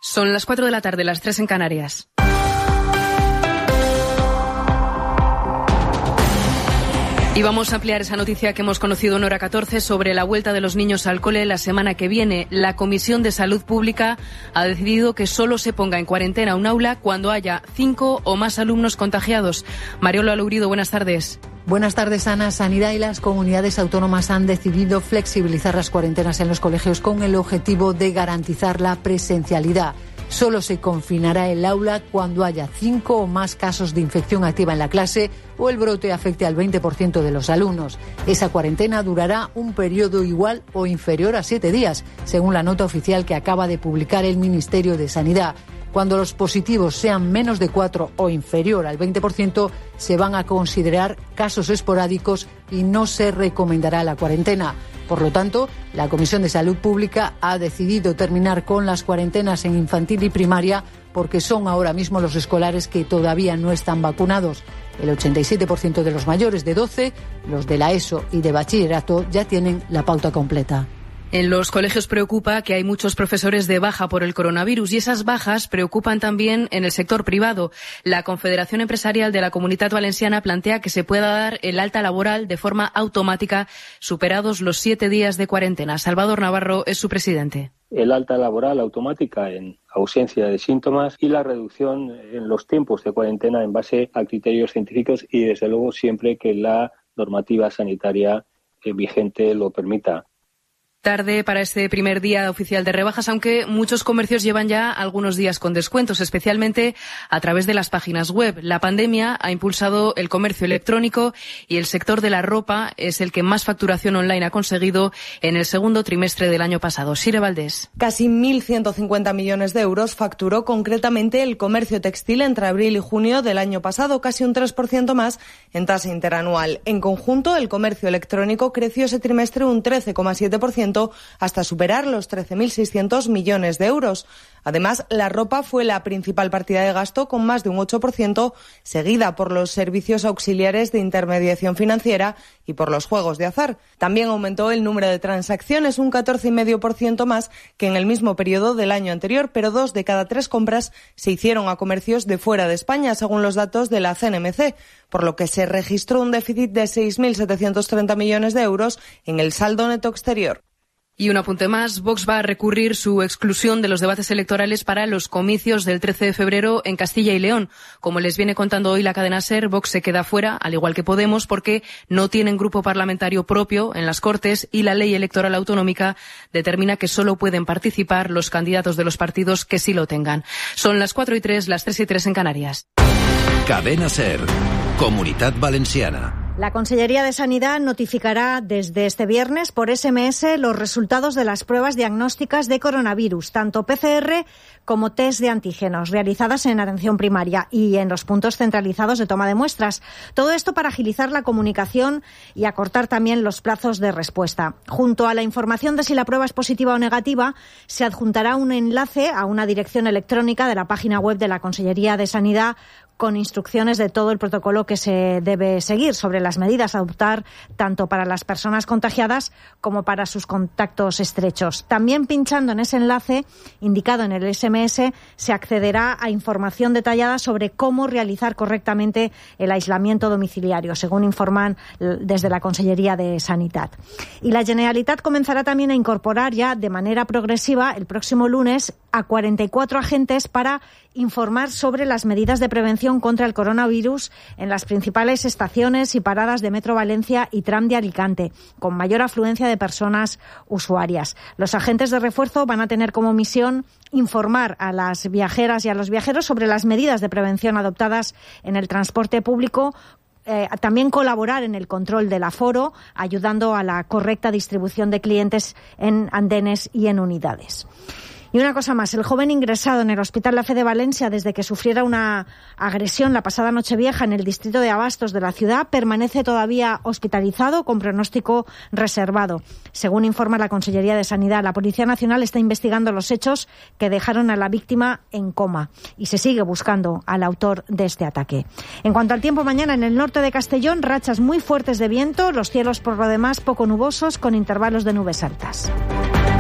Son las 4 de la tarde, las 3 en Canarias. Y vamos a ampliar esa noticia que hemos conocido en Hora 14 sobre la vuelta de los niños al cole la semana que viene. La Comisión de Salud Pública ha decidido que solo se ponga en cuarentena un aula cuando haya 5 o más alumnos contagiados. Mariola Lourido, buenas tardes. Buenas tardes, Ana. Sanidad y las comunidades autónomas han decidido flexibilizar las cuarentenas en los colegios con el objetivo de garantizar la presencialidad. Solo se confinará el aula cuando haya 5 o más casos de infección activa en la clase o el brote afecte al 20% de los alumnos. Esa cuarentena durará un periodo igual o inferior a 7 días, según la nota oficial que acaba de publicar el Ministerio de Sanidad. Cuando los positivos sean menos de 4 o inferior al 20%, se van a considerar casos esporádicos y no se recomendará la cuarentena. Por lo tanto, la Comisión de Salud Pública ha decidido terminar con las cuarentenas en infantil y primaria porque son ahora mismo los escolares que todavía no están vacunados. El 87% de los mayores de 12, los de la ESO y de bachillerato, ya tienen la pauta completa. En los colegios preocupa que hay muchos profesores de baja por el coronavirus y esas bajas preocupan también en el sector privado. La Confederación Empresarial de la Comunitat Valenciana plantea que se pueda dar el alta laboral de forma automática superados los 7 días de cuarentena. Salvador Navarro es su presidente. El alta laboral automática en ausencia de síntomas y la reducción en los tiempos de cuarentena en base a criterios científicos y, desde luego, siempre que la normativa sanitaria vigente lo permita. Tarde para este primer día oficial de rebajas, aunque muchos comercios llevan ya algunos días con descuentos, especialmente a través de las páginas web. La pandemia ha impulsado el comercio electrónico y el sector de la ropa es el que más facturación online ha conseguido en el segundo trimestre del año pasado. Sire Valdés. Casi 1.150 millones de euros facturó concretamente el comercio textil entre abril y junio del año pasado, casi un 3% más en tasa interanual. En conjunto, el comercio electrónico creció ese trimestre un 13,7%, hasta superar los 13.600 millones de euros. Además, la ropa fue la principal partida de gasto con más de un 8%, seguida por los servicios auxiliares de intermediación financiera y por los juegos de azar. También aumentó el número de transacciones un 14,5% más que en el mismo periodo del año anterior, pero 2 de cada 3 compras se hicieron a comercios de fuera de España, según los datos de la CNMC, por lo que se registró un déficit de 6.730 millones de euros en el saldo neto exterior. Y un apunte más, Vox va a recurrir su exclusión de los debates electorales para los comicios del 13 de febrero en Castilla y León. Como les viene contando hoy la cadena SER, Vox se queda fuera, al igual que Podemos, porque no tienen grupo parlamentario propio en las Cortes y la ley electoral autonómica determina que solo pueden participar los candidatos de los partidos que sí lo tengan. Son las 4:03, las 3:03 en Canarias. Cadena SER, Comunitat Valenciana. La Consellería de Sanidad notificará desde este viernes por SMS los resultados de las pruebas diagnósticas de coronavirus, tanto PCR como test de antígenos, realizadas en atención primaria y en los puntos centralizados de toma de muestras. Todo esto para agilizar la comunicación y acortar también los plazos de respuesta. Junto a la información de si la prueba es positiva o negativa, se adjuntará un enlace a una dirección electrónica de la página web de la Consellería de Sanidad con instrucciones de todo el protocolo que se debe seguir sobre las medidas a adoptar tanto para las personas contagiadas como para sus contactos estrechos. También pinchando en ese enlace indicado en el SMS se accederá a información detallada sobre cómo realizar correctamente el aislamiento domiciliario, según informan desde la Consellería de Sanidad. Y la Generalitat comenzará también a incorporar ya de manera progresiva el próximo lunes a 44 agentes para informar sobre las medidas de prevención contra el coronavirus en las principales estaciones y paradas de Metro Valencia y Tram de Alicante, con mayor afluencia de personas usuarias. Los agentes de refuerzo van a tener como misión informar a las viajeras y a los viajeros sobre las medidas de prevención adoptadas en el transporte público, también colaborar en el control del aforo, ayudando a la correcta distribución de clientes en andenes y en unidades. Y una cosa más, el joven ingresado en el Hospital La Fe de Valencia desde que sufriera una agresión la pasada Nochevieja en el distrito de Abastos de la ciudad permanece todavía hospitalizado con pronóstico reservado. Según informa la Consellería de Sanidad, la Policía Nacional está investigando los hechos que dejaron a la víctima en coma y se sigue buscando al autor de este ataque. En cuanto al tiempo, mañana en el norte de Castellón, rachas muy fuertes de viento, los cielos por lo demás poco nubosos con intervalos de nubes altas.